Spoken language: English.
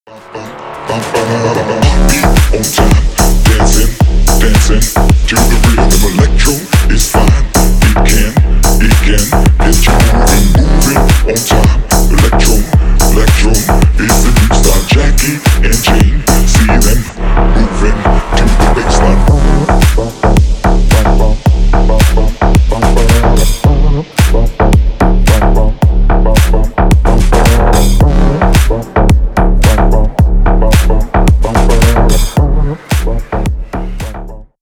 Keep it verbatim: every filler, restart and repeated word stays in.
On time, dancing, dancing to the rhythm. Electro is fine.